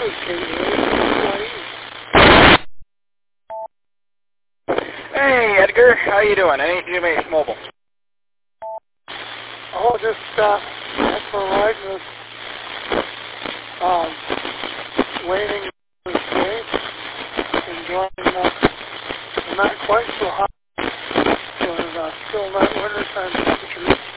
is KDA. Hey, Edgar. How you doing? I need GMH Mobile. Oh, just for riding this, waiting for the day, enjoying not quite so hot, but still not wintertime temperatures.